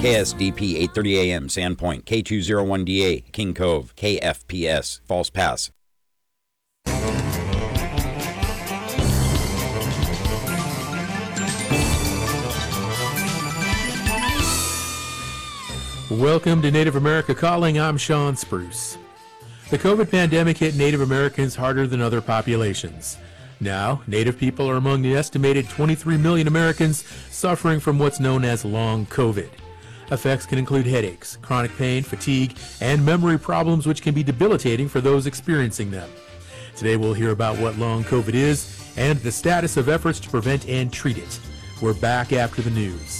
KSDP 8:30 a.m. Sandpoint, K201DA, King Cove, KFPS, False Pass. Welcome to Native America Calling. I'm Sean Spruce. The COVID pandemic hit Native Americans harder than other populations. Now, Native people are among the estimated 23 million Americans suffering from what's known as long COVID. Effects can include headaches, chronic pain, fatigue, and memory problems, which can be debilitating for those experiencing them. Today we'll hear about what long COVID is and the status of efforts to prevent and treat it. We're back after the news.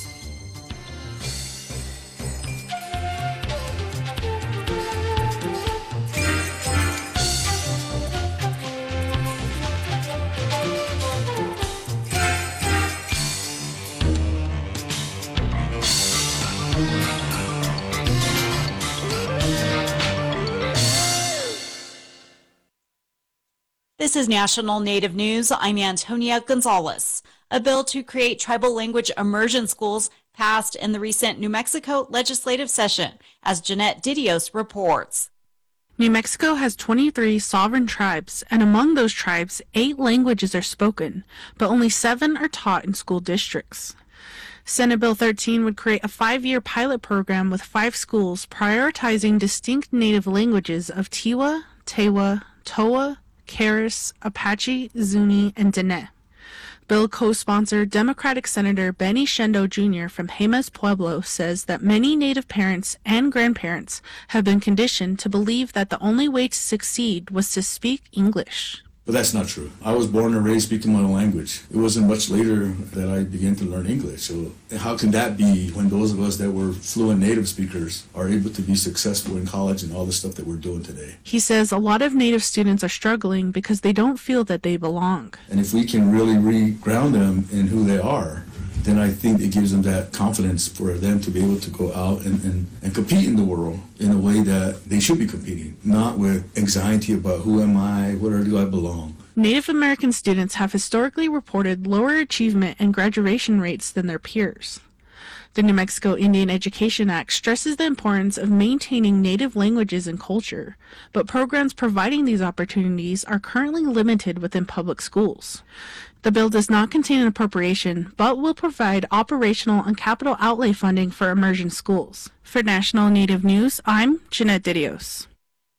This is National Native News. I'm Antonia Gonzalez. A bill to create tribal language immersion schools passed in the recent New Mexico legislative session, as Jeanette Didios reports. New Mexico has 23 sovereign tribes, and among those tribes, 8 languages are spoken, but only 7 are taught in school districts. Senate Bill 13 would create a 5-year pilot program with 5 schools prioritizing distinct native languages of Tiwa, Tewa, Toa, Keres, Apache, Zuni, and Diné. Bill co-sponsor Democratic Senator Benny Shendo Jr. from Jemez Pueblo says that many Native parents and grandparents have been conditioned to believe that the only way to succeed was to speak English. But that's not true. I was born and raised speaking my own language. It wasn't much later that I began to learn English. So how can that be when those of us that were fluent native speakers are able to be successful in college and all the stuff that we're doing today? He says a lot of Native students are struggling because they don't feel that they belong. And if we can really re-ground them in who they are, then I think it gives them that confidence for them to be able to go out and compete in the world in a way that they should be competing, not with anxiety about who am I, where do I belong. Native American students have historically reported lower achievement and graduation rates than their peers. The New Mexico Indian Education Act stresses the importance of maintaining native languages and culture, but programs providing these opportunities are currently limited within public schools. The bill does not contain an appropriation, but will provide operational and capital outlay funding for immersion schools. For National Native News, I'm Jeanette Didios.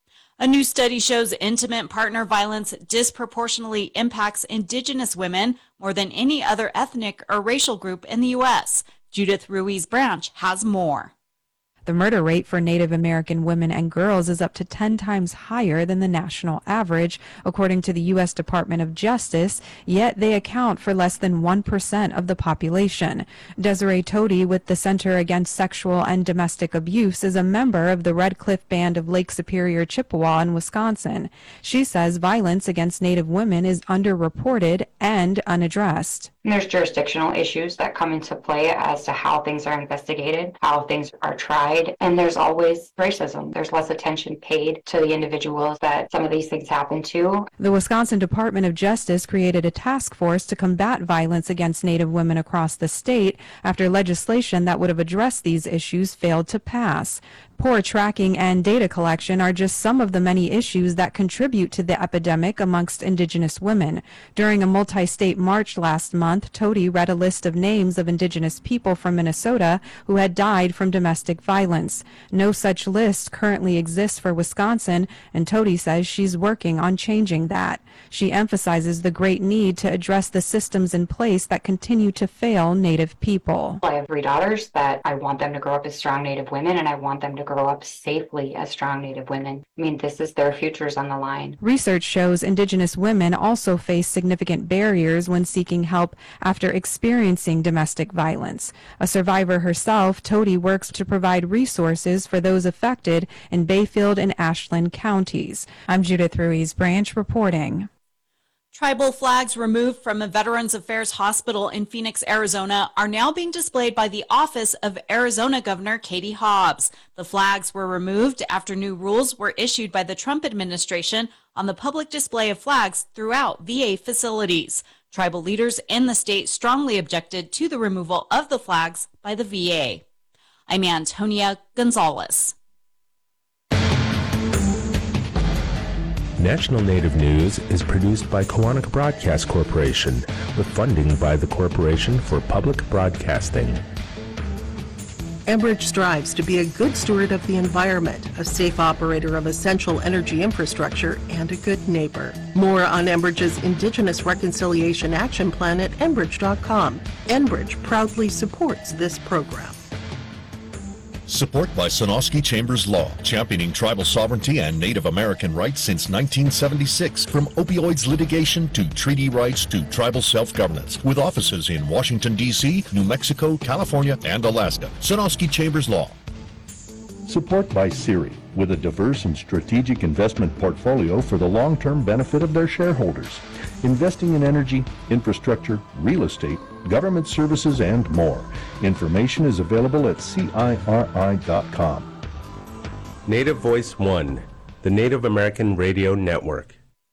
A new study shows intimate partner violence disproportionately impacts Indigenous women more than any other ethnic or racial group in the U.S. Judith Ruiz Branch has more. The murder rate for Native American women and girls is up to 10 times higher than the national average, according to the U.S. Department of Justice, yet they account for less than 1% of the population. Desiree Toti with the Center Against Sexual and Domestic Abuse is a member of the Red Cliff Band of Lake Superior, Chippewa in Wisconsin. She says violence against Native women is underreported and unaddressed. And there's jurisdictional issues that come into play as to how things are investigated, how things are tried, and there's always racism. There's less attention paid to the individuals that some of these things happen to. The Wisconsin Department of Justice created a task force to combat violence against Native women across the state after legislation that would have addressed these issues failed to pass. Poor tracking and data collection are just some of the many issues that contribute to the epidemic amongst Indigenous women. During a multi-state march last month, Toti read a list of names of Indigenous people from Minnesota who had died from domestic violence. No such list currently exists for Wisconsin, and Toti says she's working on changing that. She emphasizes the great need to address the systems in place that continue to fail Native people. I have 3 daughters that I want them to grow up as strong Native women, and I want them to grow up safely as strong Native women. I mean, this is their futures on the line. Research shows Indigenous women also face significant barriers when seeking help after experiencing domestic violence. A survivor herself, Toti works to provide resources for those affected in Bayfield and Ashland counties. I'm Judith Ruiz Branch reporting. Tribal flags removed from a Veterans Affairs hospital in Phoenix, Arizona are now being displayed by the office of Arizona Governor Katie Hobbs. The flags were removed after new rules were issued by the Trump administration on the public display of flags throughout VA facilities. Tribal leaders in the state strongly objected to the removal of the flags by the VA. I'm Antonia Gonzalez. National Native News is produced by Koahnic Broadcast Corporation with funding by the Corporation for Public Broadcasting. Enbridge strives to be a good steward of the environment, a safe operator of essential energy infrastructure, and a good neighbor. More on Enbridge's Indigenous Reconciliation Action Plan at Enbridge.com. Enbridge proudly supports this program. Support by Sonosky Chambers Law, championing tribal sovereignty and Native American rights since 1976. From opioids litigation to treaty rights to tribal self-governance. With offices in Washington, D.C., New Mexico, California, and Alaska. Sonosky Chambers Law. Support by Siri, with a diverse and strategic investment portfolio for the long-term benefit of their shareholders. Investing in energy, infrastructure, real estate, government services, and more. Information is available at CIRI.com. Native Voice One, the Native American Radio Network.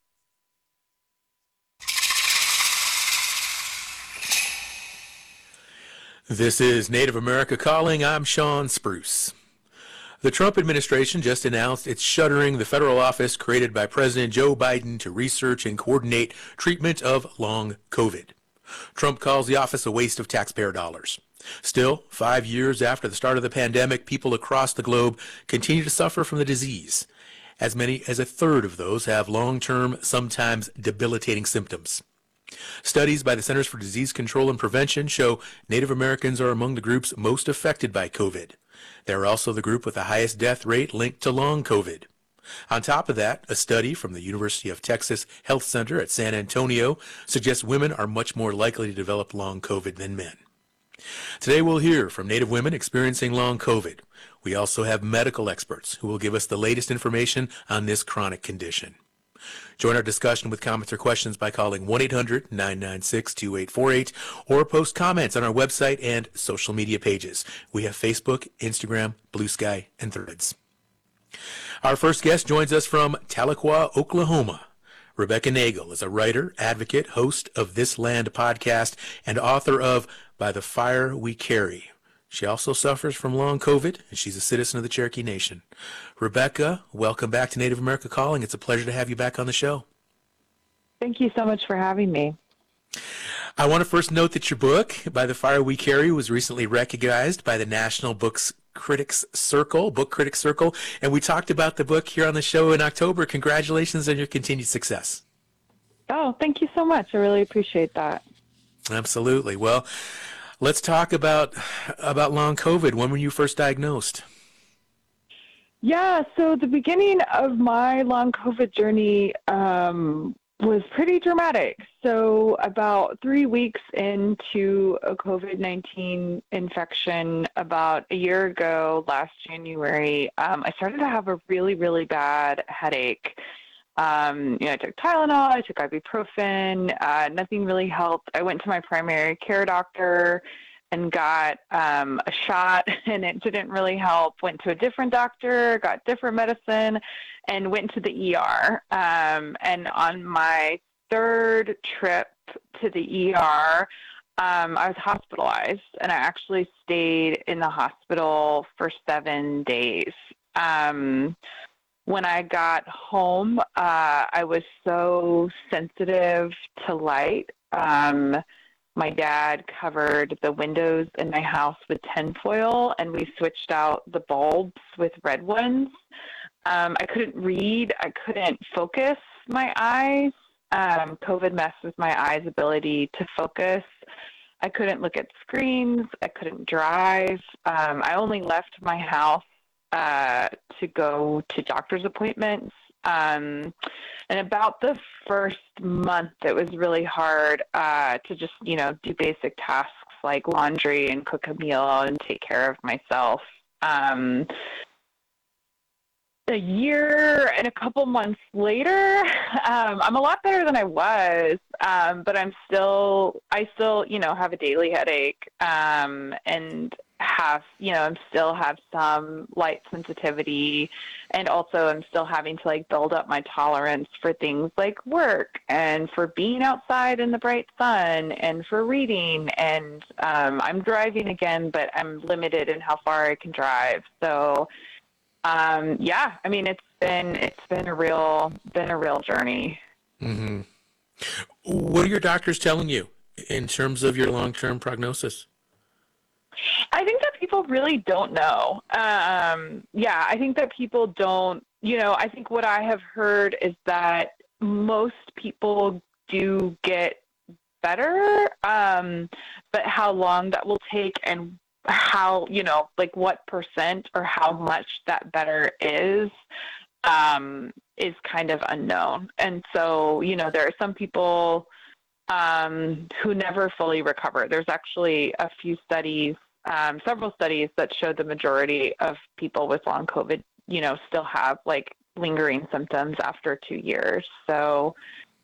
This is Native America Calling. I'm Sean Spruce. The Trump administration just announced it's shuttering the federal office created by President Joe Biden to research and coordinate treatment of long COVID. Trump calls the office a waste of taxpayer dollars. Still, 5 years after the start of the pandemic, people across the globe continue to suffer from the disease. As many as a third of those have long-term, sometimes debilitating symptoms. Studies by the Centers for Disease Control and Prevention show Native Americans are among the groups most affected by COVID. They're also the group with the highest death rate linked to long COVID. On top of that, a study from the University of Texas Health Center at San Antonio suggests women are much more likely to develop long COVID than men. Today we'll hear from Native women experiencing long COVID. We also have medical experts who will give us the latest information on this chronic condition. Join our discussion with comments or questions by calling 1-800-996-2848 or post comments on our website and social media pages. We have Facebook, Instagram, Blue Sky, and Threads. Our first guest joins us from Tahlequah, Oklahoma. Rebecca Nagel is a writer, advocate, host of This Land podcast, and author of By the Fire We Carry. She also suffers from long COVID, and she's a citizen of the Cherokee Nation. Rebecca, welcome back to Native America Calling. It's a pleasure to have you back on the show. Thank you so much for having me. I want to first note that your book, By the Fire We Carry, was recently recognized by the National Book Critics Circle, and we talked about the book here on the show in October. Congratulations on your continued success. Oh, thank you so much. I really appreciate that. Absolutely. Well, let's talk about long COVID. When were you first diagnosed? Yeah, so the beginning of my long COVID journey was pretty dramatic. So about 3 weeks into a COVID-19 infection, about a year ago, last January, I started to have a really, really bad headache. I took Tylenol, I took ibuprofen, nothing really helped. I went to my primary care doctor and got a shot, and it didn't really help. Went to a different doctor, got different medicine, and went to the ER. And on my third trip to the ER, I was hospitalized, and I actually stayed in the hospital for 7 days. When I got home, I was so sensitive to light. My dad covered the windows in my house with tinfoil, and we switched out the bulbs with red ones. I couldn't read. I couldn't focus my eyes. COVID messed with my eyes' ability to focus. I couldn't look at screens. I couldn't drive. I only left my house to go to doctor's appointments. And about the first month, it was really hard to just, do basic tasks like laundry and cook a meal and take care of myself. A year and a couple months later, I'm a lot better than I was, but I still, have a daily headache and still have some light sensitivity, and also I'm still having to like build up my tolerance for things like work and for being outside in the bright sun and for reading. And I'm driving again, but I'm limited in how far I can drive. So it's been a real journey. Mm-hmm. What are your doctors telling you in terms of your long-term prognosis? I think that people really don't know. I think that people don't, I think what I have heard is that most people do get better, but how long that will take and how, what percent or how much that better is kind of unknown. And so, there are some people who never fully recover. There's actually a few studies, several studies that show the majority of people with long COVID, still have like lingering symptoms after 2 years. So,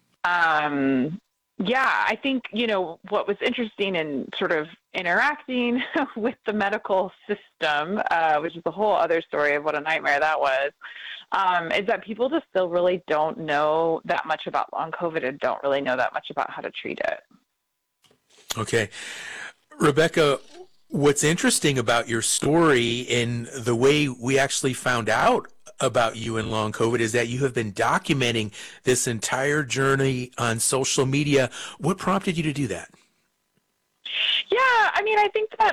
I think, what was interesting in sort of interacting with the medical system, which is a whole other story of what a nightmare that was, is that people just still really don't know that much about long COVID and don't really know that much about how to treat it. Okay. Rebecca, what's interesting about your story and the way we actually found out about you and long COVID is that you have been documenting this entire journey on social media. What prompted you to do that? Yeah, I think that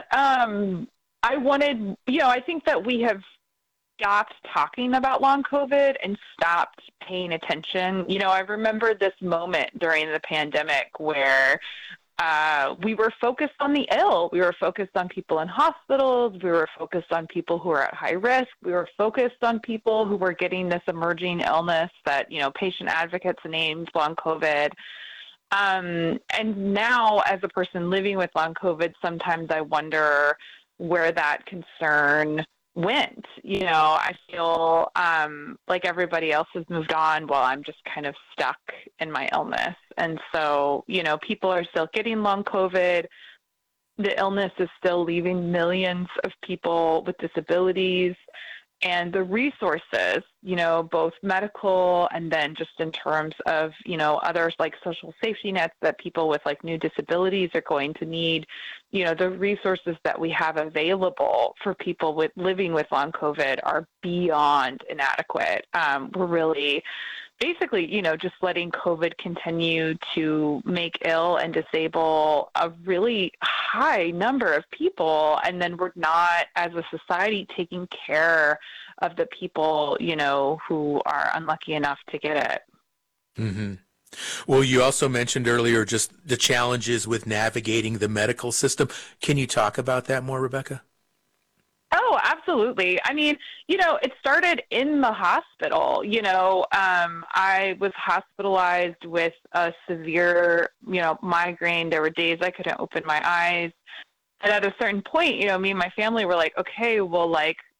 I think that we have stopped talking about long COVID and stopped paying attention. I remember this moment during the pandemic where we were focused on the ill. We were focused on people in hospitals. We were focused on people who are at high risk. We were focused on people who were getting this emerging illness that, patient advocates named long COVID. And now as a person living with long COVID, sometimes I wonder where that concern went. I feel like everybody else has moved on while I'm just kind of stuck in my illness. And so, people are still getting long COVID. The illness is still leaving millions of people with disabilities. And the resources, both medical and then just in terms of, others like social safety nets that people with like new disabilities are going to need, the resources that we have available for people living with long COVID are beyond inadequate. We're really basically, just letting COVID continue to make ill and disable a really high number of people. And then we're not, as a society, taking care of the people, who are unlucky enough to get it. Mm-hmm. Well, you also mentioned earlier just the challenges with navigating the medical system. Can you talk about that more, Rebecca? Oh, absolutely. It started in the hospital. I was hospitalized with a severe, migraine. There were days I couldn't open my eyes. And at a certain point, me and my family were like, okay, well,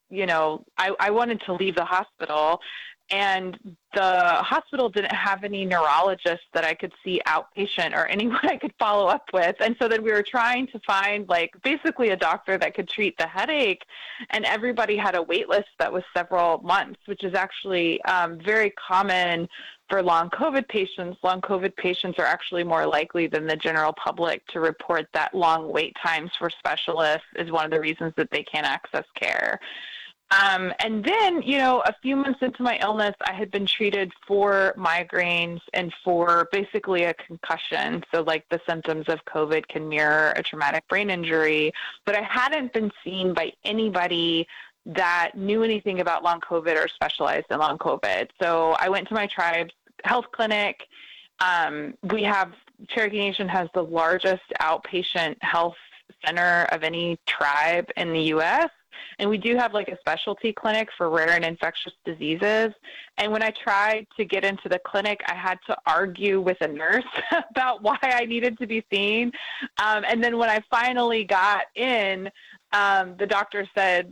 I wanted to leave the hospital. And the hospital didn't have any neurologists that I could see outpatient or anyone I could follow up with. And so then we were trying to find basically a doctor that could treat the headache. And everybody had a wait list that was several months, which is actually very common for long COVID patients. Long COVID patients are actually more likely than the general public to report that long wait times for specialists is one of the reasons that they can't access care. And then, a few months into my illness, I had been treated for migraines and for basically a concussion. So the symptoms of COVID can mirror a traumatic brain injury, but I hadn't been seen by anybody that knew anything about long COVID or specialized in long COVID. So I went to my tribe's health clinic. Cherokee Nation has the largest outpatient health center of any tribe in the U.S., and we do have a specialty clinic for rare and infectious diseases. And when I tried to get into the clinic, I had to argue with a nurse about why I needed to be seen. And then when I finally got in, The doctor said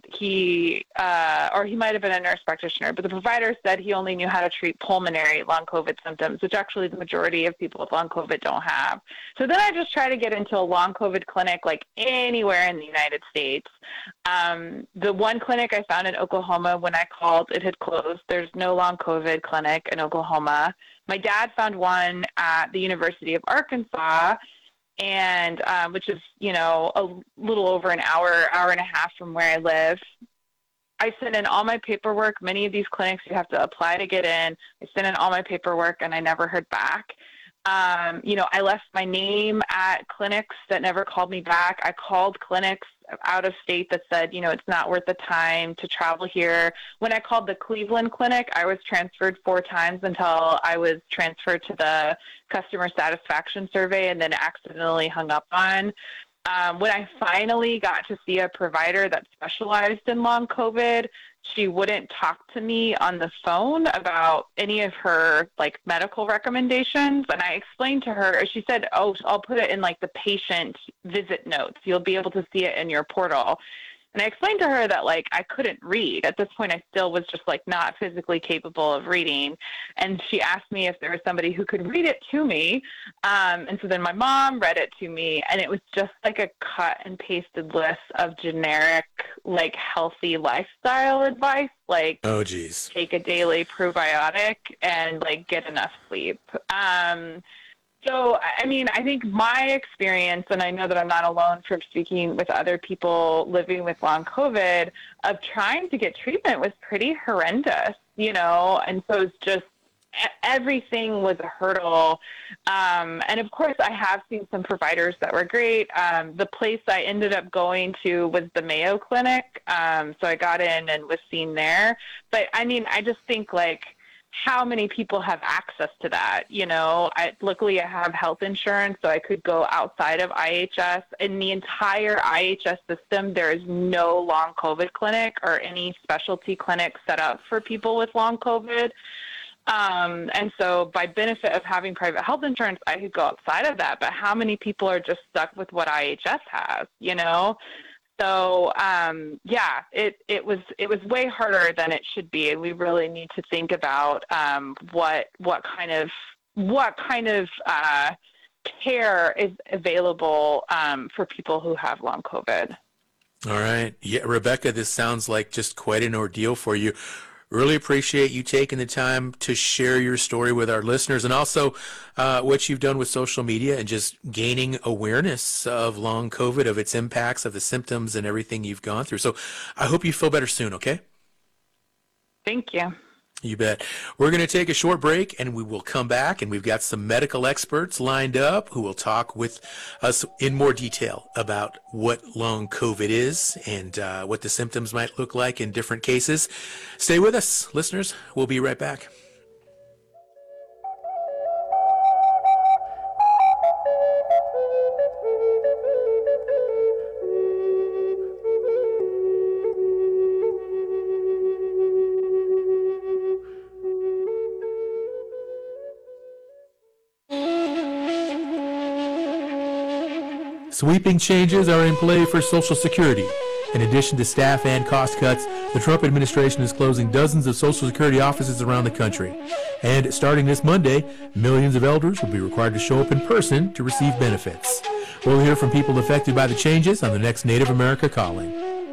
or he might have been a nurse practitioner, but the provider said he only knew how to treat pulmonary long COVID symptoms, which actually the majority of people with long COVID don't have. So then I just try to get into a long COVID clinic, like anywhere in the United States. The one clinic I found in Oklahoma, when I called, it had closed. There's no long COVID clinic in Oklahoma. My dad found one at the University of Arkansas, and which is, a little over an hour and a half from where I live. I sent in all my paperwork. Many of these clinics, you have to apply to get in. I sent in all my paperwork, and I never heard back. I left my name at clinics that never called me back. I called clinics out of state that said, it's not worth the time to travel here. When I called the Cleveland clinic, I was transferred 4 times until I was transferred to the customer satisfaction survey and then accidentally hung up on. When I finally got to see a provider that specialized in long COVID, she wouldn't talk to me on the phone about any of her medical recommendations. And I explained to her, she said, "Oh, I'll put it in the patient visit notes. You'll be able to see it in your portal." And I explained to her that I couldn't read. At this point, I still was just not physically capable of reading. And she asked me if there was somebody who could read it to me. And so then my mom read it to me, and it was just a cut and pasted list of generic, healthy lifestyle advice, oh geez, take a daily probiotic and get enough sleep. So, I think my experience, and I know that I'm not alone from speaking with other people living with long COVID, of trying to get treatment was pretty horrendous, and so it's just everything was a hurdle. And of course, I have seen some providers that were great. The place I ended up going to was the Mayo Clinic, so I got in and was seen there. But, I just think, how many people have access to that? Luckily I have health insurance, so I could go outside of IHS. In the entire IHS system, there is no long COVID clinic or any specialty clinic set up for people with long COVID. And so by benefit of having private health insurance, I could go outside of that. But how many people are just stuck with what IHS has, So, it was way harder than it should be, and we really need to think about what kind of care is available for people who have long COVID. All right. Yeah, Rebecca, this sounds like just quite an ordeal for you. Really appreciate you taking the time to share your story with our listeners, and also what you've done with social media and just gaining awareness of long COVID, of its impacts, of the symptoms and everything you've gone through. So I hope you feel better soon, okay? Thank you. You bet. We're going to take a short break, and we will come back, and we've got some medical experts lined up who will talk with us in more detail about what long COVID is and what the symptoms might look like in different cases. Stay with us, listeners. We'll be right back. Sweeping changes are in play for Social Security. In addition to staff and cost cuts, the Trump administration is closing dozens of Social Security offices around the country. And starting this Monday, millions of elders will be required to show up in person to receive benefits. We'll hear from people affected by the changes on the next Native America Calling.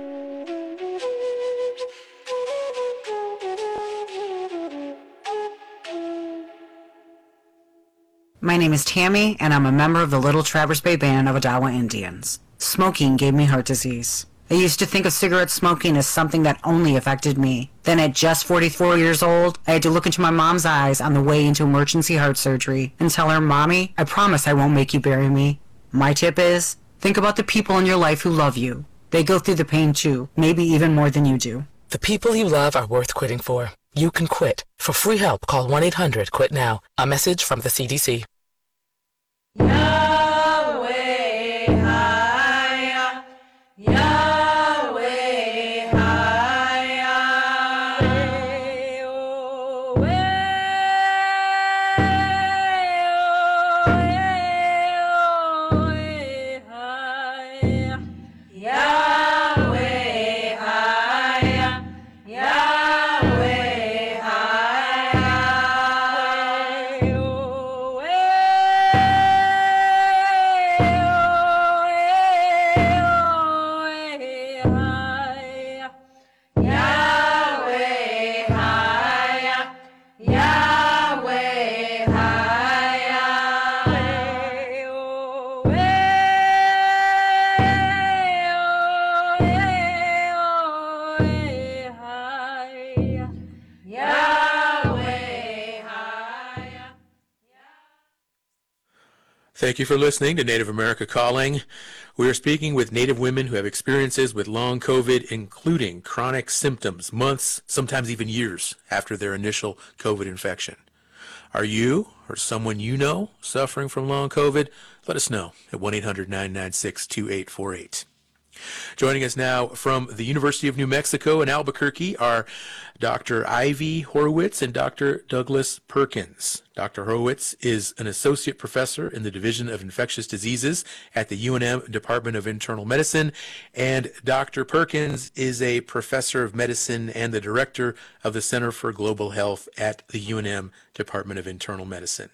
My name is Tammy, and I'm a member of the Little Traverse Bay Band of Odawa Indians. Smoking gave me heart disease. I used to think of cigarette smoking as something that only affected me. Then at just 44 years old, I had to look into my mom's eyes on the way into emergency heart surgery and tell her, "Mommy, I promise I won't make you bury me." My tip is, think about the people in your life who love you. They go through the pain too, maybe even more than you do. The people you love are worth quitting for. You can quit. For free help, call 1-800-QUIT-NOW. A message from the CDC. Yeah. Yahweh Haya, Yahweh Haya, oh, Haya, Yahweh Haya. Thank you for listening to Native America Calling. We are speaking with Native women who have experiences with long COVID, including chronic symptoms, months, sometimes even years after their initial COVID infection. Are you or someone you know suffering from long COVID? Let us know at 1-800-996-2848. Joining us now from the University of New Mexico in Albuquerque are Dr. Ivy Horowitz and Dr. Douglas Perkins. Dr. Horowitz is an associate professor in the Division of Infectious Diseases at the UNM Department of Internal Medicine, and Dr. Perkins is a professor of medicine and the director of the Center for Global Health at the UNM Department of Internal Medicine.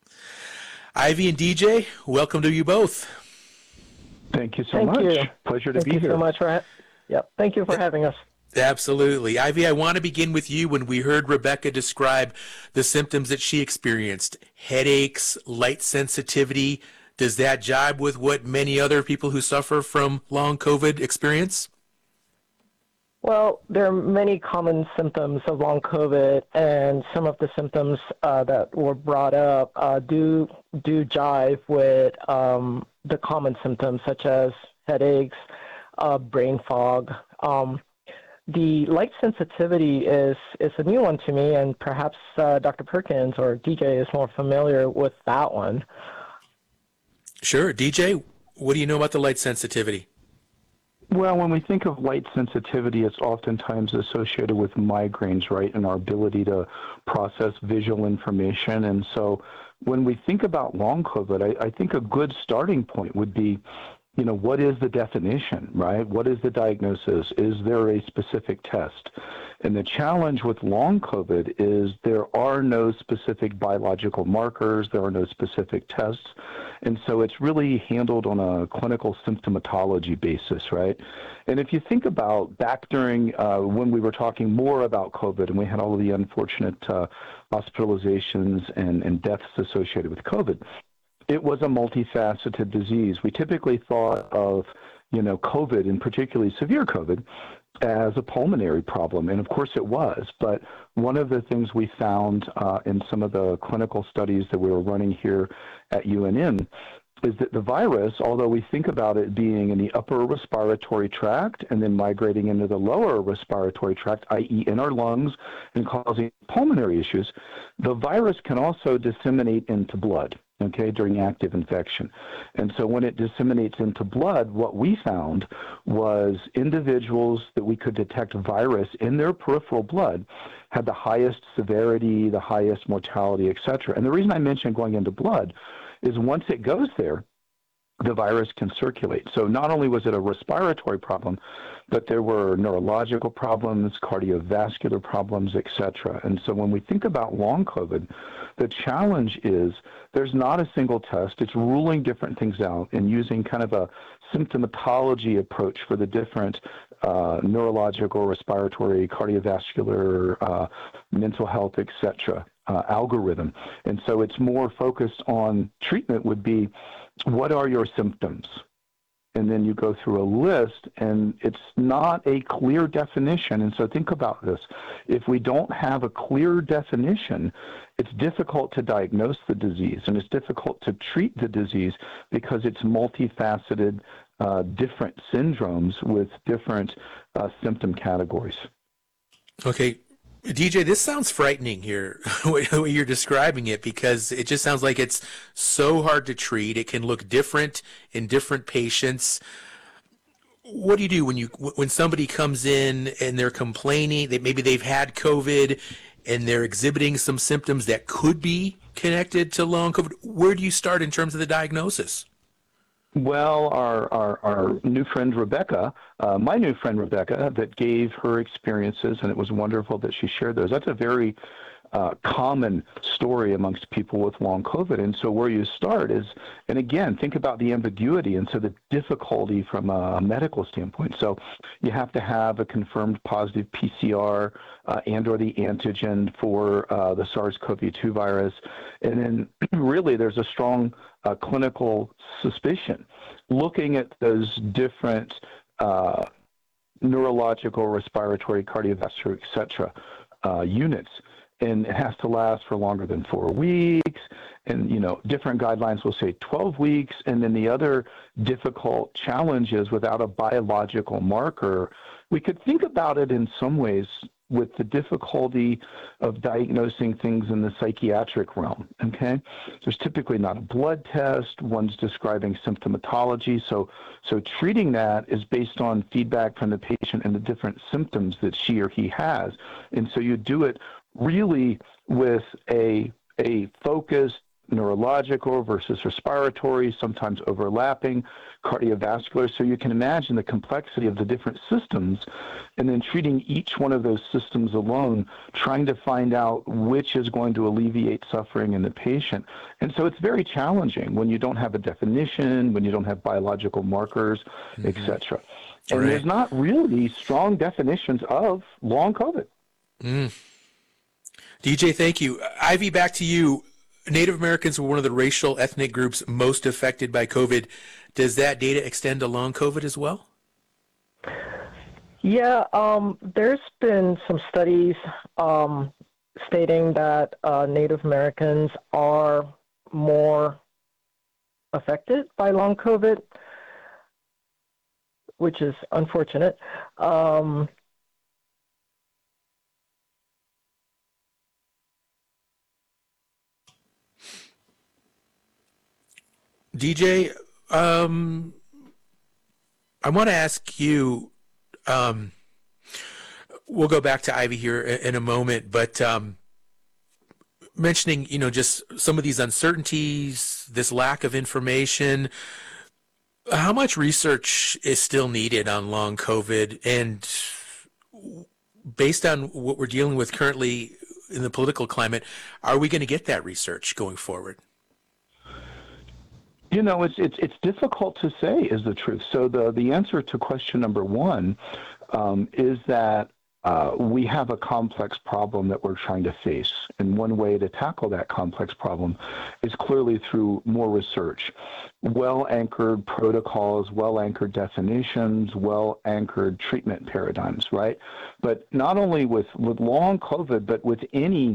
Ivy and DJ, welcome to you both. Thank you so much. Pleasure to be here. Thank you so much for thank you for having us. Absolutely. Ivy, I want to begin with you. When we heard Rebecca describe the symptoms that she experienced, headaches, light sensitivity, does that jibe with what many other people who suffer from long COVID experience? Well, there are many common symptoms of long COVID, and some of the symptoms that were brought up do jive with the common symptoms, such as headaches, brain fog. The light sensitivity is a new one to me, and perhaps Dr. Perkins or DJ is more familiar with that one. Sure. DJ, what do you know about the light sensitivity? Well, when we think of light sensitivity, it's oftentimes associated with migraines, right, and our ability to process visual information. And so when we think about long COVID, I think a good starting point would be, you know, what is the definition, right? What is the diagnosis? Is there a specific test? And the challenge with long COVID is there are no specific biological markers, there are no specific tests, and so it's really handled on a clinical symptomatology basis, right? And if you think about back during when we were talking more about COVID and we had all of the unfortunate hospitalizations and deaths associated with COVID, it was a multifaceted disease. We typically thought of, you know, COVID, and particularly severe COVID, as a pulmonary problem, and of course it was. But one of the things we found in some of the clinical studies that we were running here at UNM is that the virus, although we think about it being in the upper respiratory tract and then migrating into the lower respiratory tract, i.e. in our lungs and causing pulmonary issues, the virus can also disseminate into blood, okay, during active infection. And so when it disseminates into blood, what we found was individuals that we could detect virus in their peripheral blood had the highest severity, the highest mortality, etc. And the reason I mentioned going into blood is once it goes there, the virus can circulate. So not only was it a respiratory problem, but there were neurological problems, cardiovascular problems, etc. And so when we think about long COVID, the challenge is there's not a single test. It's ruling different things out and using kind of a symptomatology approach for the different neurological, respiratory, cardiovascular, mental health, etc. Algorithm. And so it's more focused on treatment would be, what are your symptoms? And then you go through a list, and it's not a clear definition. And so think about this. If we don't have a clear definition, it's difficult to diagnose the disease, and it's difficult to treat the disease because it's multifaceted, different syndromes with different symptom categories. Okay. DJ, this sounds frightening here, the way you're describing it, because it just sounds like it's so hard to treat. It can look different in different patients. What do you do when somebody comes in and they're complaining that maybe they've had COVID and they're exhibiting some symptoms that could be connected to long COVID? Where do you start in terms of the diagnosis? Well, our new friend Rebecca, my new friend Rebecca, that gave her experiences, and it was wonderful that she shared those. That's a very common story amongst people with long COVID. And so where you start is, and again, think about the ambiguity and so the difficulty from a medical standpoint. So you have to have a confirmed positive PCR and or the antigen for the SARS-CoV-2 virus. And then really there's a strong clinical suspicion. Looking at those different neurological, respiratory, cardiovascular, et cetera, units, and it has to last for longer than 4 weeks. And, different guidelines will say 12 weeks. And then the other difficult challenge is without a biological marker, we could think about it in some ways with the difficulty of diagnosing things in the psychiatric realm, okay? There's typically not a blood test. One's describing symptomatology. So treating that is based on feedback from the patient and the different symptoms that she or he has. And so you do it really with a focused neurological versus respiratory, sometimes overlapping, cardiovascular. So you can imagine the complexity of the different systems and then treating each one of those systems alone, trying to find out which is going to alleviate suffering in the patient. And so it's very challenging when you don't have a definition, when you don't have biological markers, et cetera. And there's not really strong definitions of long COVID. DJ, thank you. Ivy, back to you. Native Americans were one of the racial ethnic groups most affected by COVID. Does that data extend to long COVID as well? Yeah, there's been some studies stating that Native Americans are more affected by long COVID, which is unfortunate. DJ, I want to ask you, we'll go back to Ivy here in a moment, but mentioning, just some of these uncertainties, this lack of information, how much research is still needed on long COVID? And based on what we're dealing with currently in the political climate, are we going to get that research going forward? It's difficult to say is the truth. So the answer to question number one is that we have a complex problem that we're trying to face. And one way to tackle that complex problem is clearly through more research. Well-anchored protocols, well-anchored definitions, well-anchored treatment paradigms, right? But not only with long COVID, but with any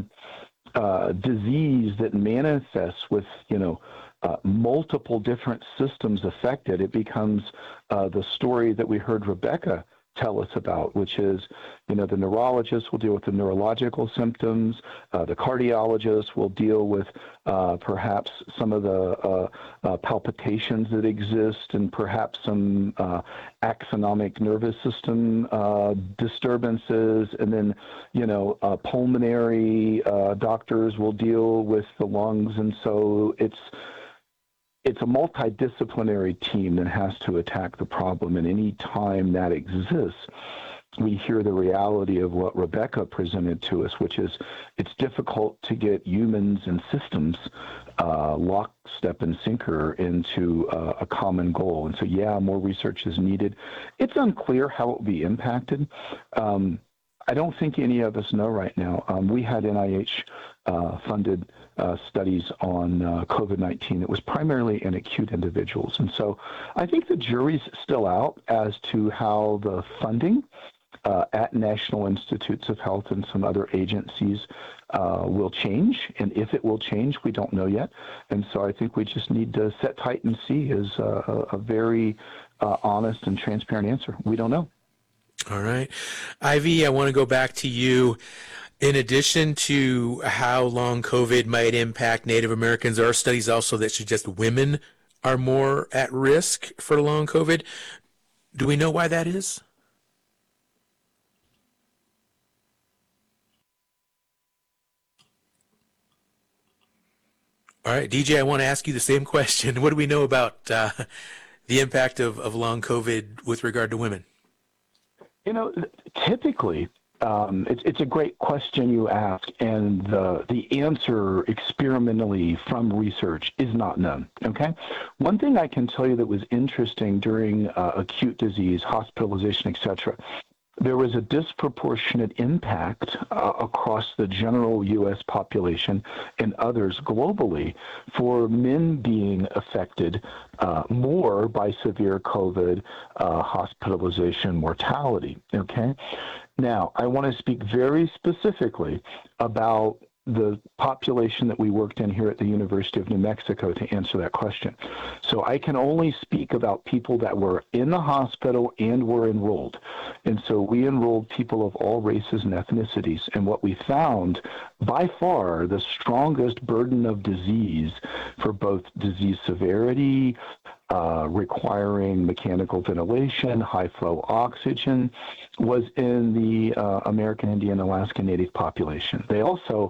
disease that manifests with, multiple different systems affected, it becomes the story that we heard Rebecca tell us about, which is, the neurologist will deal with the neurological symptoms, the cardiologist will deal with perhaps some of the palpitations that exist and perhaps some axonomic nervous system disturbances, and then, pulmonary doctors will deal with the lungs, and so it's a multidisciplinary team that has to attack the problem, and any time that exists, we hear the reality of what Rebecca presented to us, which is it's difficult to get humans and systems lockstep and sinker into a common goal. And so, more research is needed. It's unclear how it will be impacted. I don't think any of us know right now. We had NIH funded studies on COVID-19. It was primarily in acute individuals. And so I think the jury's still out as to how the funding at National Institutes of Health and some other agencies will change. And if it will change, we don't know yet. And so I think we just need to sit tight and see is a very honest and transparent answer. We don't know. All right. Ivy, I want to go back to you. In addition to how long COVID might impact Native Americans, there are studies also that suggest women are more at risk for long COVID. Do we know why that is? All right, DJ, I want to ask you the same question. What do we know about the impact of long COVID with regard to women? Typically, It's a great question you ask, and the answer experimentally from research is not known, okay? One thing I can tell you that was interesting during acute disease, hospitalization, etc., there was a disproportionate impact across the general U.S. population and others globally for men being affected more by severe COVID hospitalization mortality, okay? Now, I want to speak very specifically about the population that we worked in here at the University of New Mexico to answer that question. So I can only speak about people that were in the hospital and were enrolled. And so we enrolled people of all races and ethnicities. And what we found, by far, the strongest burden of disease for both disease severity, requiring mechanical ventilation, high flow oxygen, was in the American Indian Alaska Native population. They also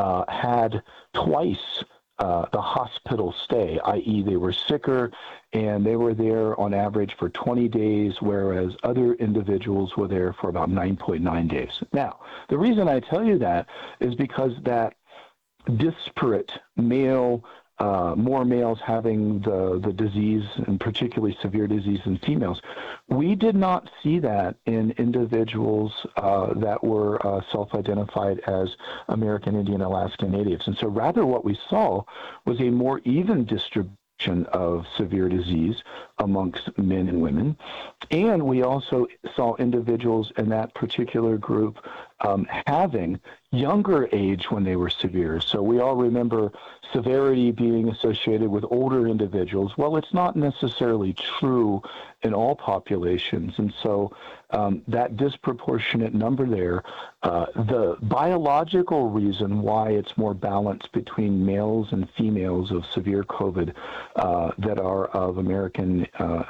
had twice the hospital stay, i.e. they were sicker and they were there on average for 20 days, whereas other individuals were there for about 9.9 days. Now, the reason I tell you that is because that disparate male more males having the disease, and particularly severe disease in females. We did not see that in individuals that were self-identified as American Indian Alaska Natives. And so rather what we saw was a more even distribution of severe disease amongst men and women. And we also saw individuals in that particular group having younger age when they were severe. So we all remember severity being associated with older individuals. Well, it's not necessarily true in all populations. And so that disproportionate number there, the biological reason why it's more balanced between males and females of severe COVID that are of American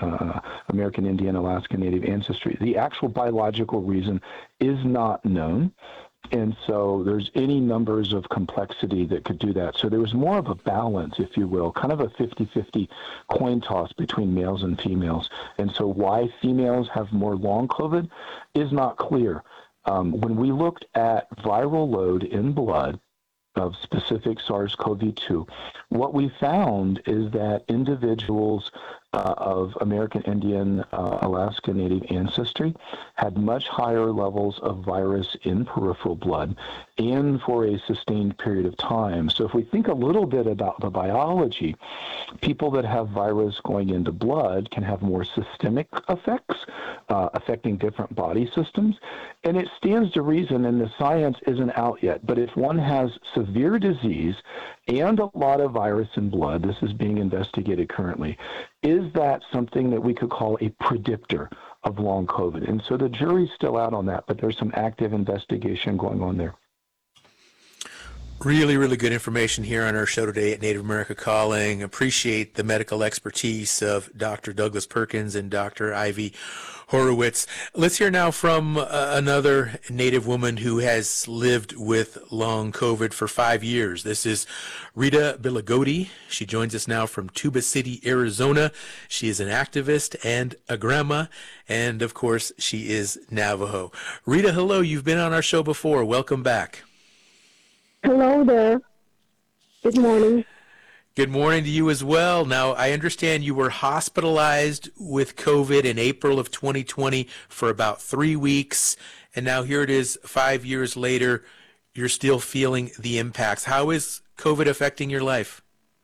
Indian, Alaska Native ancestry, the actual biological reason is not known. And so there's any numbers of complexity that could do that. So there was more of a balance, if you will, kind of a 50-50 coin toss between males and females. And so why females have more long COVID is not clear. When we looked at viral load in blood of specific SARS-CoV-2, what we found is that individuals of American Indian, Alaska Native ancestry had much higher levels of virus in peripheral blood and for a sustained period of time. So if we think a little bit about the biology, people that have virus going into blood can have more systemic effects, affecting different body systems. And it stands to reason, and the science isn't out yet, but if one has severe disease and a lot of virus in blood, this is being investigated currently, is that something that we could call a predictor of long COVID? And so the jury's still out on that, but there's some active investigation going on there. Really, really good information here on our show today at Native America Calling. Appreciate the medical expertise of Dr. Douglas Perkins and Dr. Ivy Horowitz. Let's hear now from another Native woman who has lived with long COVID for 5 years. This is Rita Bilagodi. She joins us now from Tuba City, Arizona. She is an activist and a grandma, and of course, she is Navajo. Rita, hello. You've been on our show before. Welcome back. Hello there. Good morning. Good morning to you as well. Now, I understand you were hospitalized with COVID in April of 2020 for about 3 weeks, and now here it is 5 years later. You're still feeling the impacts. How is COVID affecting your life?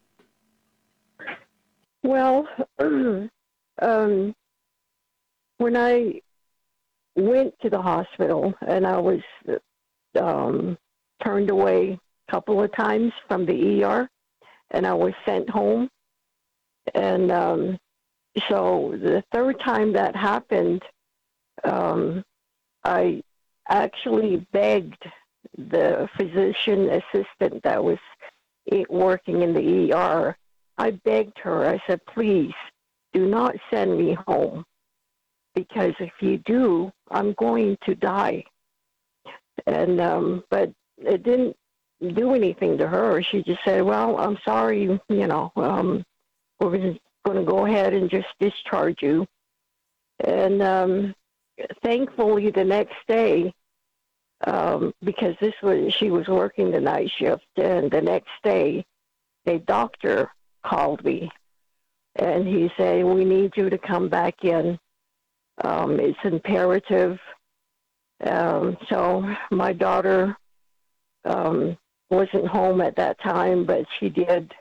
Well, when I went to the hospital and I was turned away a couple of times from the ER, and I was sent home. And so the third time that happened, I actually begged the physician assistant that was working in the ER. I begged her. I said, please do not send me home, because if you do, I'm going to die. And but it didn't do anything to her. She just said, well, I'm sorry, we're going to go ahead and just discharge you. And thankfully, the next day, because she was working the night shift, and the next day, a doctor called me, and he said, "We need you to come back in. It's imperative." So my daughter wasn't home at that time, but she did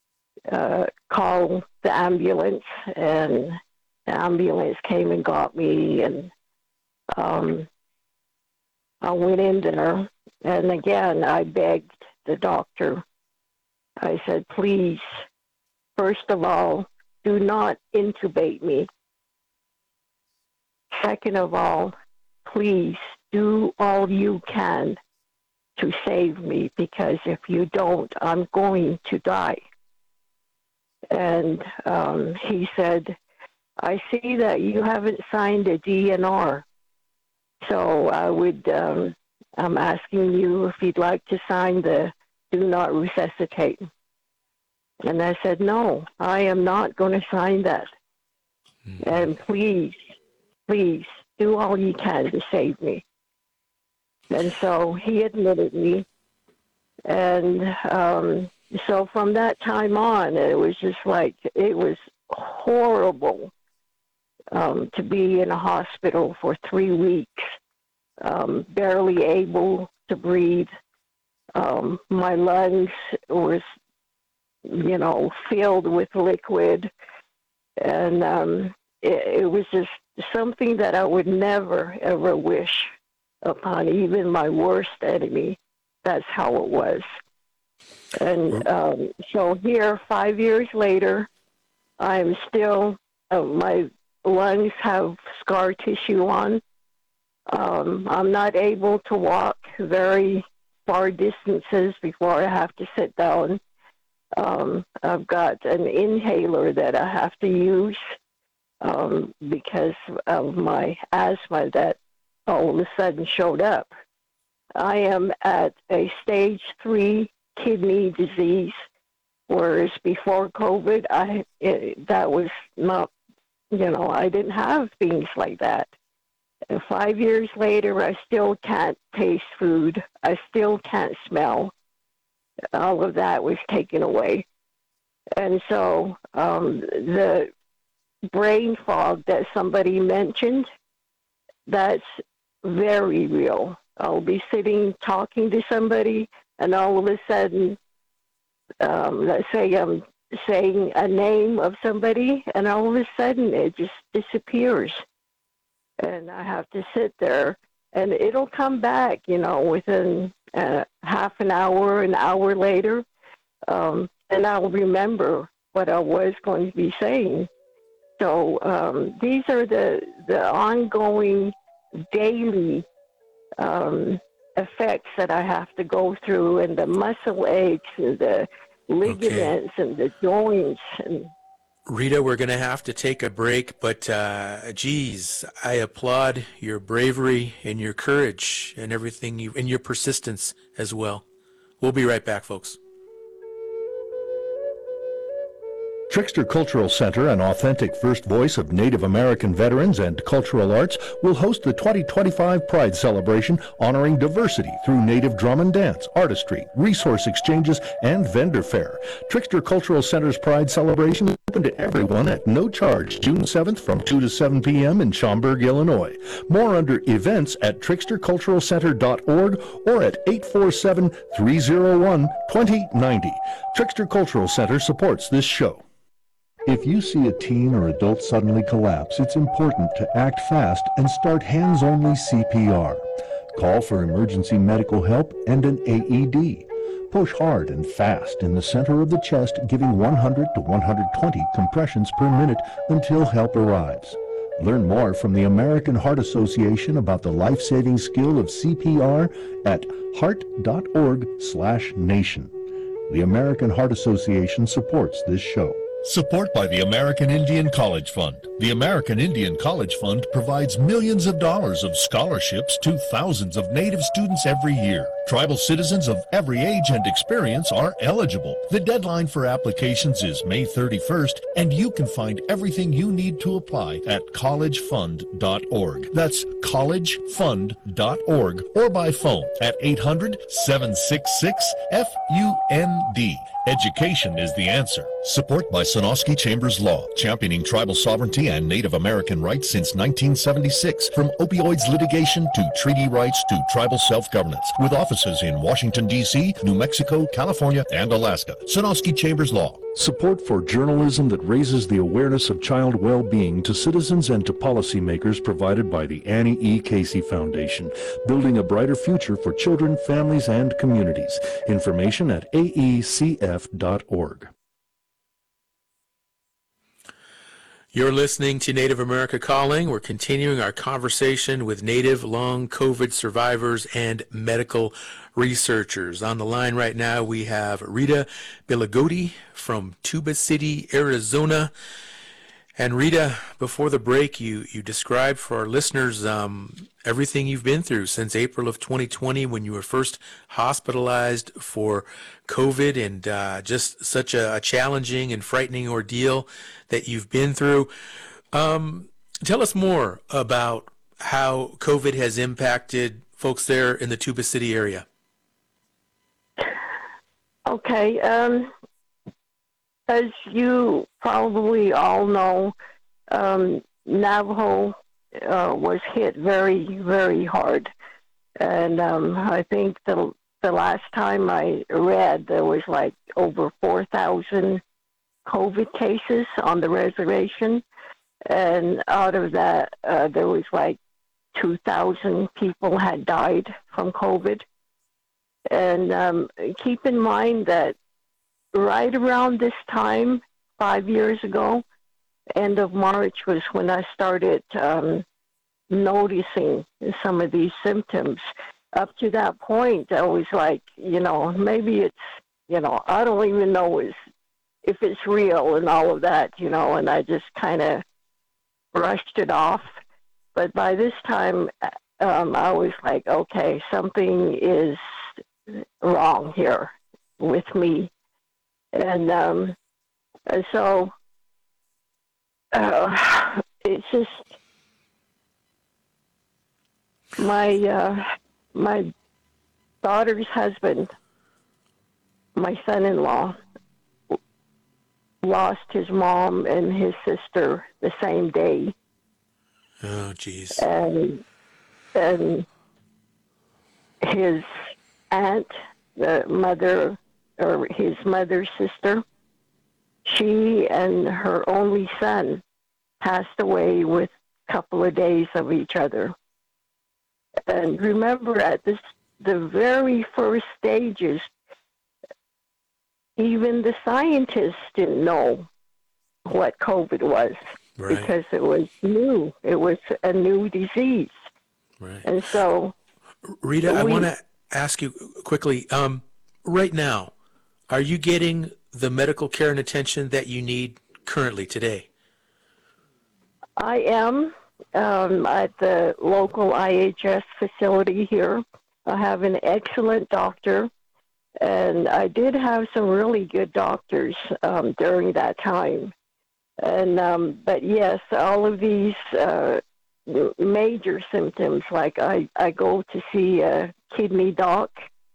call the ambulance, and the ambulance came and got me, and I went in there, and again, I begged the doctor. I said, "Please, first of all, do not intubate me. Second of all, please do all you can to save me, because if you don't, I'm going to die." And he said, "I see that you haven't signed a DNR. So I'm asking you if you'd like to sign the do not resuscitate." And I said, "No, I am not going to sign that. And please, please do all you can to save me." And so he admitted me. And so from that time on, it was just like, it was horrible to be in a hospital for 3 weeks, barely able to breathe. My lungs was, filled with liquid. And it was just something that I would never, ever wish upon even my worst enemy. That's how it was. And so here, 5 years later, I'm still, my lungs have scar tissue on. I'm not able to walk very far distances before I have to sit down. I've got an inhaler that I have to use because of my asthma that all of a sudden showed up. I am at a stage 3 kidney disease, whereas before COVID, that was not, I didn't have things like that. And 5 years later, I still can't taste food. I still can't smell. All of that was taken away. And so the brain fog that somebody mentioned, that's very real. I'll be sitting talking to somebody, and all of a sudden, let's say I'm saying a name of somebody, and all of a sudden it just disappears. And I have to sit there, and it'll come back, within half an hour later, and I'll remember what I was going to be saying. So these are the ongoing daily effects that I have to go through, and the muscle aches and the ligaments and the joints. And Rita, we're going to have to take a break, but geez, I applaud your bravery and your courage and everything and your persistence as well. We'll be right back, folks. Trickster Cultural Center, an authentic first voice of Native American veterans and cultural arts, will host the 2025 Pride Celebration honoring diversity through Native drum and dance, artistry, resource exchanges, and vendor fair. Trickster Cultural Center's Pride Celebration is open to everyone at no charge, June 7th from 2 to 7 p.m. in Schaumburg, Illinois. More under events at tricksterculturalcenter.org or at 847-301-2090. Trickster Cultural Center supports this show. If you see a teen or adult suddenly collapse, it's important to act fast and start hands-only CPR. Call for emergency medical help and an AED. Push hard and fast in the center of the chest, giving 100 to 120 compressions per minute until help arrives. Learn more from the American Heart Association about the life-saving skill of CPR at heart.org/nation. The American Heart Association supports this show. Support by the American Indian College Fund. The American Indian College Fund provides millions of dollars of scholarships to thousands of Native students every year. Tribal citizens of every age and experience are eligible. The deadline for applications is May 31st, and you can find everything you need to apply at collegefund.org. That's collegefund.org, or by phone at 800-766-FUND. Education is the answer. Support by Sonosky Chambers Law, championing tribal sovereignty and Native American rights since 1976. From opioids litigation to treaty rights to tribal self-governance. With offices in Washington, D.C., New Mexico, California, and Alaska. Sonosky Chambers Law. Support for journalism that raises the awareness of child well-being to citizens and to policymakers provided by the Annie E. Casey Foundation, building a brighter future for children, families, and communities. Information at aecf.org. You're listening to Native America Calling. We're continuing our conversation with Native long COVID survivors and medical researchers. On the line right now, we have Rita Bilagodi from Tuba City, Arizona. And Rita, before the break, you described for our listeners everything you've been through since April of 2020 when you were first hospitalized for COVID, and just such a challenging and frightening ordeal that you've been through. Tell us more about how COVID has impacted folks there in the Tuba City area. Okay. As you probably all know, Navajo was hit very, very hard. And I think the last time I read, there was like over 4,000 COVID cases on the reservation. And out of that, there was like 2,000 people had died from COVID. And keep in mind that right around this time, 5 years ago, end of March was when I started noticing some of these symptoms. Up to that point, I was like, maybe it's, I don't even know if it's real and all of that, and I just kind of brushed it off. But by this time, I was like, okay, something is wrong here with me. And so it's just my daughter's husband, my son-in-law, lost his mom and his sister the same day. Oh, geez. And his aunt, the mother, or his mother's sister, she and her only son passed away with a couple of days of each other. And remember, at the very first stages, even the scientists didn't know what COVID was, right, because it was new. It was a new disease. Right. And so, Rita, I want to ask you quickly, right now, are you getting the medical care and attention that you need currently today? I am at the local IHS facility here. I have an excellent doctor, and I did have some really good doctors during that time. And but yes, all of these major symptoms, like I go to see a kidney doc,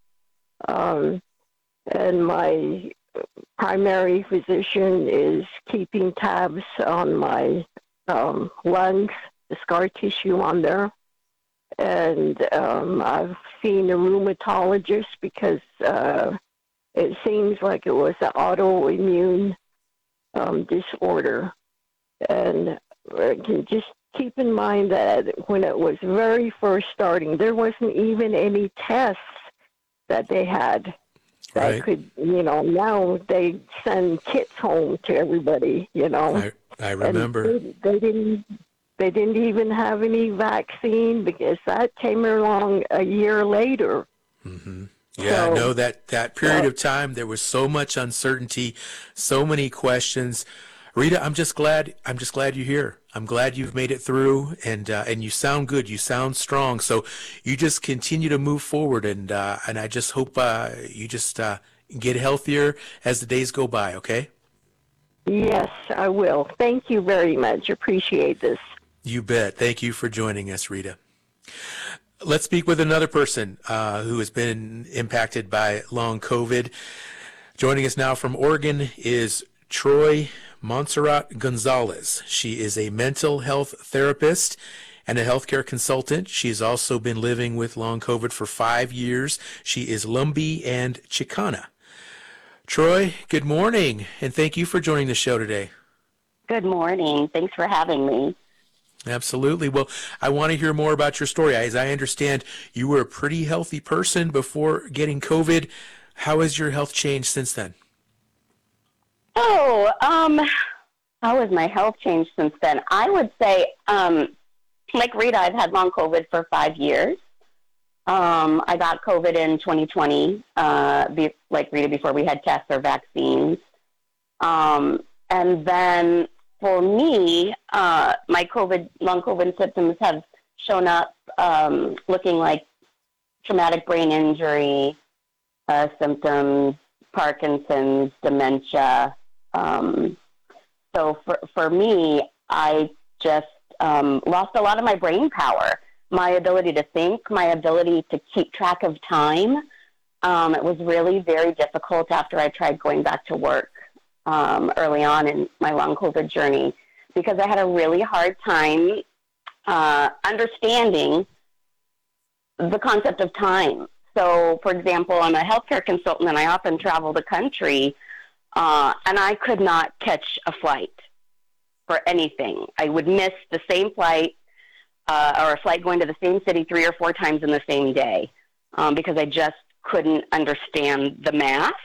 and my primary physician is keeping tabs on my lungs, the scar tissue on there. And I've seen a rheumatologist because it seems like it was an autoimmune disorder. And just keep in mind that when it was very first starting, there wasn't even any tests that they had that right. could, now they send kits home to everybody, I remember. And they didn't even have any vaccine because that came along a year later. Mm-hmm. Yeah, I know that period of time, there was so much uncertainty, so many questions. Rita, I'm just glad you're here. I'm glad you've made it through, and you sound good. You sound strong. So you just continue to move forward, and I just hope you just get healthier as the days go by. Okay? Yes, I will. Thank you very much. Appreciate this. You bet. Thank you for joining us, Rita. Let's speak with another person who has been impacted by long COVID. Joining us now from Oregon is Troy Montserrat Gonzalez. She is a mental health therapist and a healthcare consultant. She has also been living with long COVID for 5 years. She is Lumbee and Chicana. Troy, good morning, and thank you for joining the show today. Good morning. Thanks for having me. Absolutely. Well, I want to hear more about your story. As I understand, you were a pretty healthy person before getting COVID. How has your health changed since then? Oh, how has my health changed since then? I would say, like Rita, I've had long COVID for 5 years. I got COVID in 2020, like Rita, before we had tests or vaccines. And then for me, my long COVID symptoms have shown up looking like traumatic brain injury symptoms, Parkinson's, dementia. So for me, I just lost a lot of my brain power, my ability to think, my ability to keep track of time. It was really very difficult after I tried going back to work early on in my long COVID journey, because I had a really hard time understanding the concept of time. So, for example, I'm a healthcare consultant, and I often travel the country, and I could not catch a flight for anything. I would miss the same flight or a flight going to the same city 3 or 4 times in the same day because I just couldn't understand the math.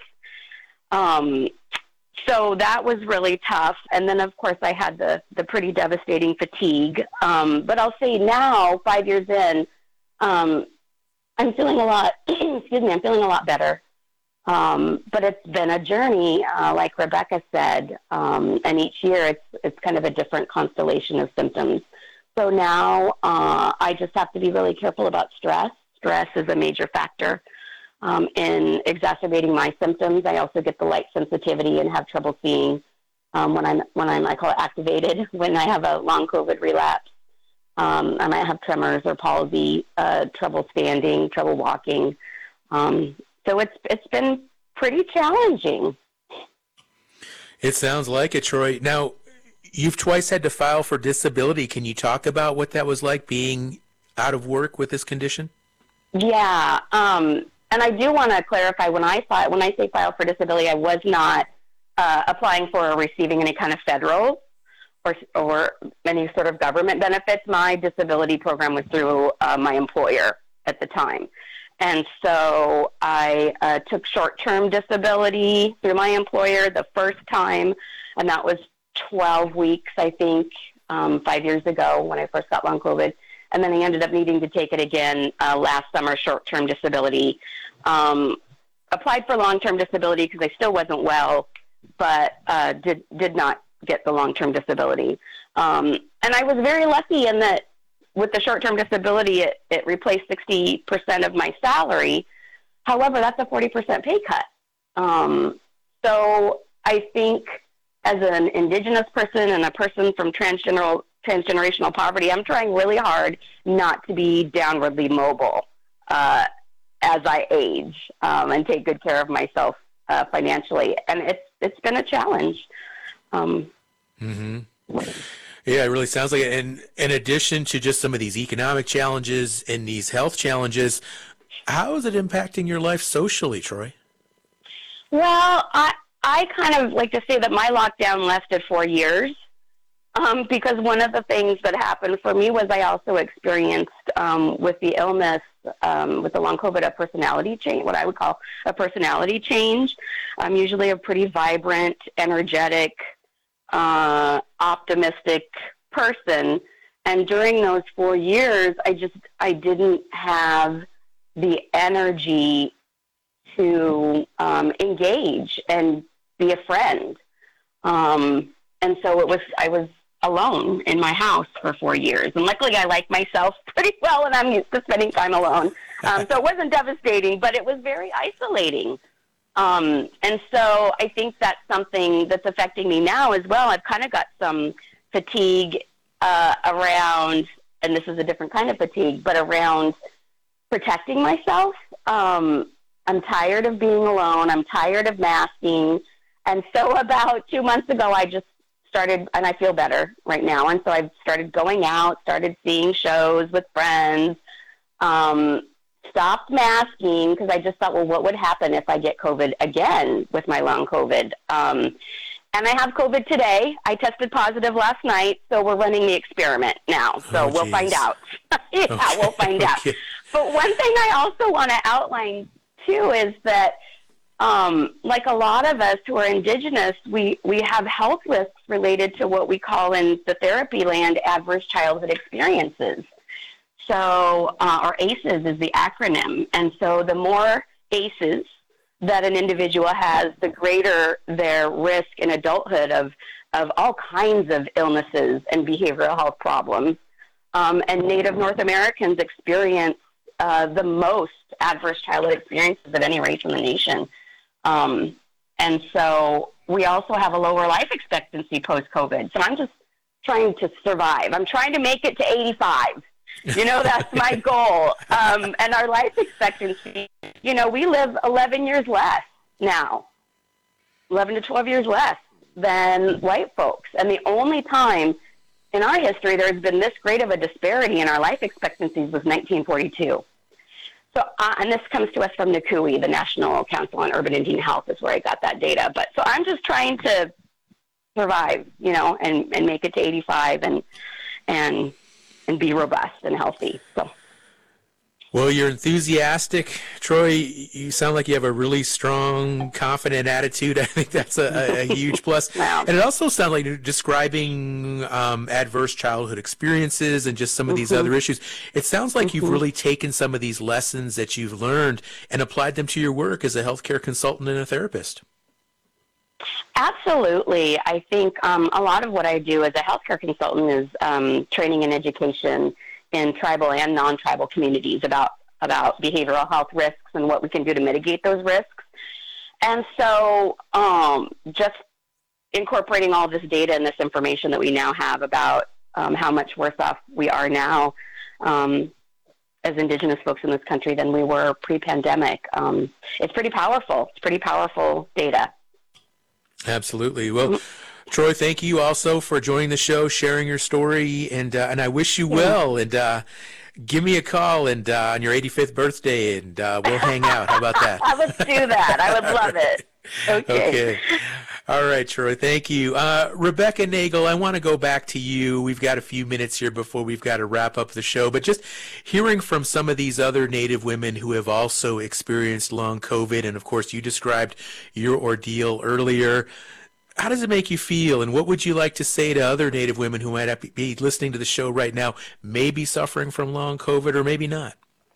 So that was really tough. And then, of course, I had the pretty devastating fatigue. But I'll say now, 5 years in, I'm feeling a lot, I'm feeling a lot better. But it's been a journey, like Rebecca said, and each year it's kind of a different constellation of symptoms. So now I just have to be really careful about stress. Stress is a major factor in exacerbating my symptoms. I also get the light sensitivity and have trouble seeing when I'm I call it activated, when I have a long COVID relapse. I might have tremors or palsy, trouble standing, trouble walking. So it's been pretty challenging. It sounds like it, Troy. Now, you've twice had to file for disability. Can you talk about what that was like being out of work with this condition? Yeah, and I do want to clarify, when I say file for disability, I was not applying for or receiving any kind of federal or any sort of government benefits. My disability program was through my employer at the time. And so I took short-term disability through my employer the first time, and that was 12 weeks, I think, 5 years ago when I first got long COVID. And then I ended up needing to take it again last summer, short-term disability. Applied for long-term disability because I still wasn't well, but did not get the long-term disability. And I was very lucky in that with the short-term disability, it replaced 60% of my salary. However, that's a 40% pay cut. So I think as an Indigenous person and a person from transgenerational poverty, I'm trying really hard not to be downwardly mobile as I age and take good care of myself financially. And it's been a challenge. Yeah, it really sounds like it. And in addition to just some of these economic challenges and these health challenges, how is it impacting your life socially, Troy? Well, I kind of like to say that my lockdown lasted 4 years because one of the things that happened for me was I also experienced with the illness, with the long COVID, a personality change, what I would call a personality change. I'm usually a pretty vibrant, energetic, optimistic person, and during those 4 years I didn't have the energy to engage and be a friend. And so I was alone in my house for 4 years. And luckily I like myself pretty well and I'm used to spending time alone. So it wasn't devastating, but it was very isolating. And so I think that's something that's affecting me now as well. I've kind of got some fatigue around, and this is a different kind of fatigue, but around protecting myself. I'm tired of being alone. I'm tired of masking. And so about 2 months ago, I just started, and I feel better right now. And so I've started going out, started seeing shows with friends, stopped masking because I just thought, well, what would happen if I get COVID again with my long COVID? And I have COVID today. I tested positive last night, so we're running the experiment now. So we'll find out. We'll find out. But one thing I also want to outline, too, is that like a lot of us who are Indigenous, we have health risks related to what we call in the therapy land adverse childhood experiences. So, or ACEs is the acronym. And so the more ACEs that an individual has, the greater their risk in adulthood of all kinds of illnesses and behavioral health problems. And Native North Americans experience the most adverse childhood experiences of any race in the nation. And so we also have a lower life expectancy post-COVID. So I'm just trying to survive. I'm trying to make it to 85. You know, that's my goal. And our life expectancy, you know, we live 11 years less now, 11 to 12 years less than white folks. And the only time in our history there's been this great of a disparity in our life expectancies was 1942. So, and this comes to us from NCUE, the National Council on Urban Indian Health, is where I got that data. But so I'm just trying to survive, you know, and make it to 85 and be robust and healthy. So. Well, you're enthusiastic, Troy. You sound like you have a really strong, confident attitude. I think that's a huge plus. Wow. And it also sounds like you're describing adverse childhood experiences and just some of these other issues. It sounds like you've really taken some of these lessons that you've learned and applied them to your work as a healthcare consultant and a therapist. Absolutely. I think a lot of what I do as a healthcare consultant is training and education in tribal and non-tribal communities about behavioral health risks and what we can do to mitigate those risks. And so just incorporating all this data and this information that we now have about how much worse off we are now as Indigenous folks in this country than we were pre-pandemic, it's pretty powerful. It's pretty powerful data. Absolutely. Well, Troy, thank you also for joining the show, sharing your story, and I wish you well. And give me a call and on your 85th birthday, and we'll hang out. How about that? Let's do that. I would love it. Okay. All right, Troy. Thank you. Rebecca Nagel, I want to go back to you. We've got a few minutes here before we've got to wrap up the show, but just hearing from some of these other Native women who have also experienced long COVID, and of course you described your ordeal earlier. How does it make you feel, and what would you like to say to other Native women who might be listening to the show right now, maybe suffering from long COVID or maybe not?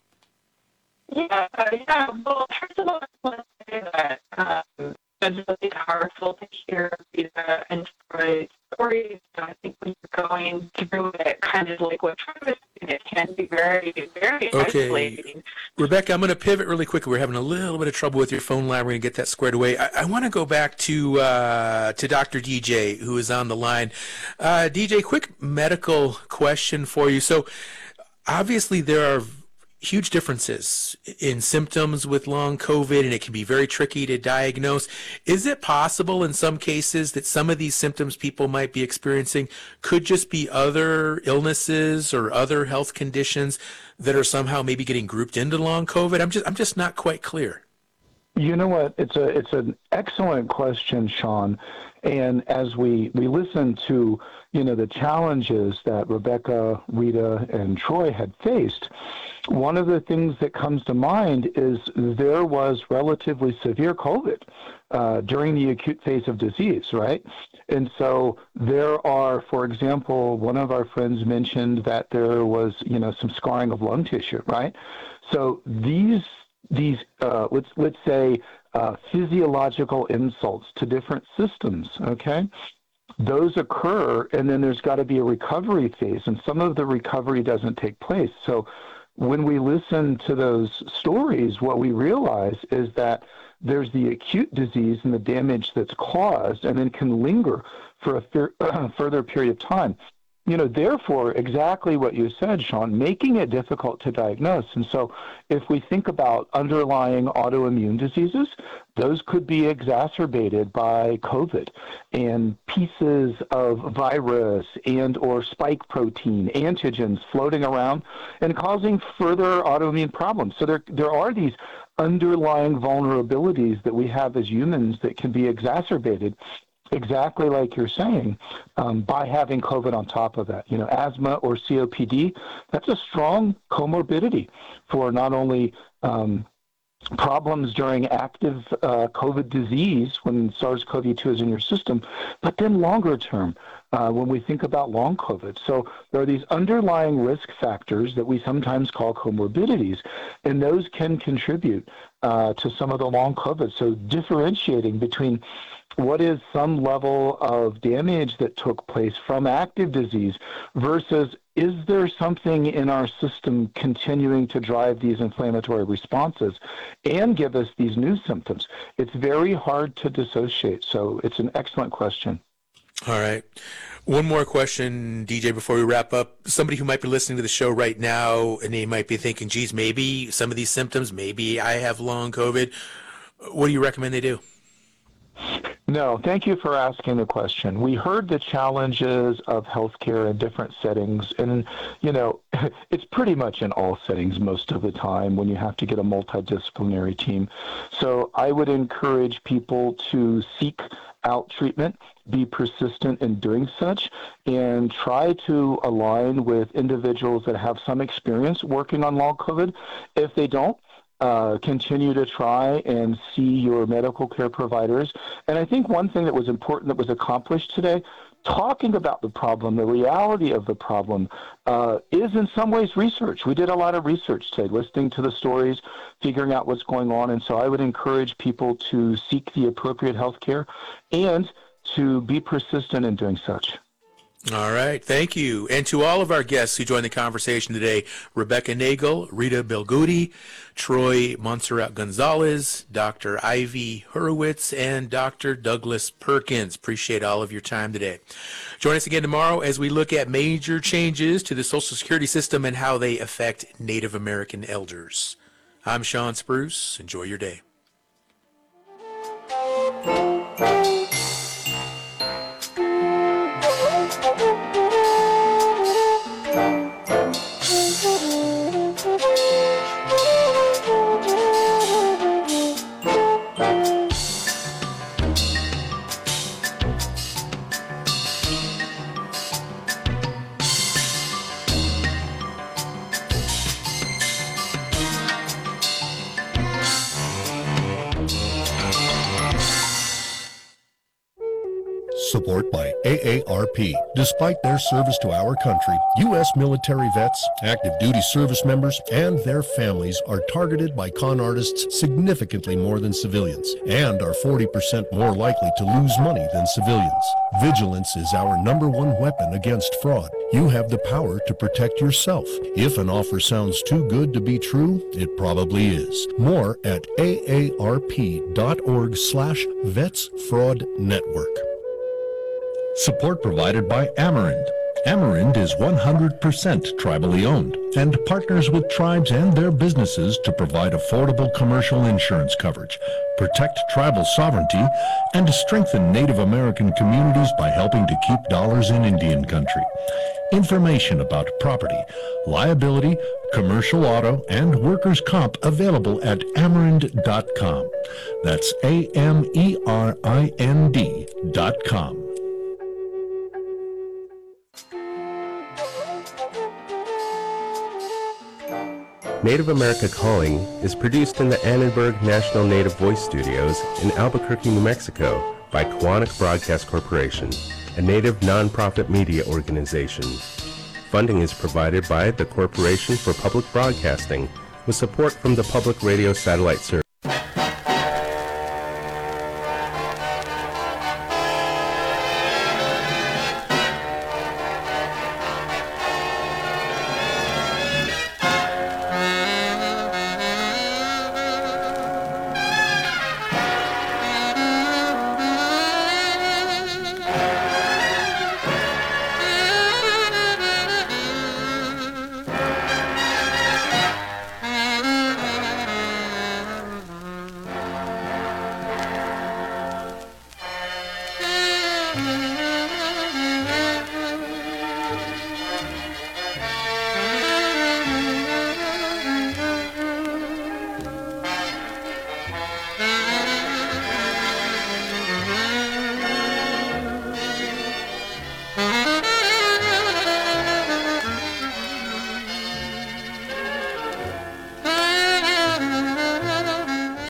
Yeah. Well, first of all, I want to say that it's really powerful to hear Rita and Troy's stories. I think when you're going through it, kind of like what Troy was saying, it can be very, very isolating. Rebecca, I'm going to pivot really quickly. We're having a little bit of trouble with your phone line. We're going to get that squared away. I want to go back to Dr. DJ, who is on the line. DJ, quick medical question for you. So obviously there are huge differences in symptoms with long COVID, and it can be very tricky to diagnose. Is it possible in some cases that some of these symptoms people might be experiencing could just be other illnesses or other health conditions that are somehow maybe getting grouped into long COVID? I'm just not quite clear. You know what? It's an excellent question, Sean. And as we listen to, the challenges that Rebecca, Rita, and Troy had faced, one of the things that comes to mind is there was relatively severe COVID during the acute phase of disease, right? And so there are, for example, one of our friends mentioned that there was, some scarring of lung tissue, right? So these let's say physiological insults to different systems, okay, those occur, and then there's got to be a recovery phase, and some of the recovery doesn't take place. So when we listen to those stories, what we realize is that there's the acute disease and the damage that's caused and then can linger for a further period of time. Therefore, exactly what you said, Sean, making it difficult to diagnose. And so if we think about underlying autoimmune diseases, those could be exacerbated by COVID and pieces of virus and or spike protein antigens floating around and causing further autoimmune problems. So there are these underlying vulnerabilities that we have as humans that can be exacerbated, exactly like you're saying, by having COVID on top of that. Asthma or COPD, that's a strong comorbidity for not only problems during active COVID disease when SARS-CoV-2 is in your system, but then longer term when we think about long COVID. So there are these underlying risk factors that we sometimes call comorbidities, and those can contribute to some of the long COVID. So differentiating between what is some level of damage that took place from active disease versus is there something in our system continuing to drive these inflammatory responses and give us these new symptoms? It's very hard to dissociate, so it's an excellent question. All right. One more question, DJ, before we wrap up. Somebody who might be listening to the show right now and they might be thinking, geez, maybe some of these symptoms, maybe I have long COVID. What do you recommend they do? No, thank you for asking the question. We heard the challenges of healthcare in different settings, and, it's pretty much in all settings most of the time when you have to get a multidisciplinary team. So I would encourage people to seek out treatment, be persistent in doing such, and try to align with individuals that have some experience working on long COVID. If they don't, continue to try and see your medical care providers. And I think one thing that was important that was accomplished today, talking about the problem, the reality of the problem, is in some ways research. We did a lot of research today, listening to the stories, figuring out what's going on. And so I would encourage people to seek the appropriate health care and to be persistent in doing such. All right. Thank you. And to all of our guests who joined the conversation today, Rebecca Nagel, Rita Belgudi, Troy Montserrat Gonzalez, Dr. Ivy Hurwitz, and Dr. Douglas Perkins. Appreciate all of your time today. Join us again tomorrow as we look at major changes to the Social Security system and how they affect Native American elders. I'm Sean Spruce. Enjoy your day. Support by AARP. Despite their service to our country, U.S. military vets, active duty service members, and their families are targeted by con artists significantly more than civilians and are 40% more likely to lose money than civilians. Vigilance is our #1 weapon against fraud. You have the power to protect yourself. If an offer sounds too good to be true, it probably is. More at aarp.org/vetsfraudnetwork. Support provided by Amerind. Amerind is 100% tribally owned and partners with tribes and their businesses to provide affordable commercial insurance coverage, protect tribal sovereignty, and strengthen Native American communities by helping to keep dollars in Indian country. Information about property, liability, commercial auto, and workers' comp available at Amerind.com. That's AMERIND.com. Native America Calling is produced in the Annenberg National Native Voice Studios in Albuquerque, New Mexico by Kawanak Broadcast Corporation, a Native nonprofit media organization. Funding is provided by the Corporation for Public Broadcasting with support from the Public Radio Satellite Service.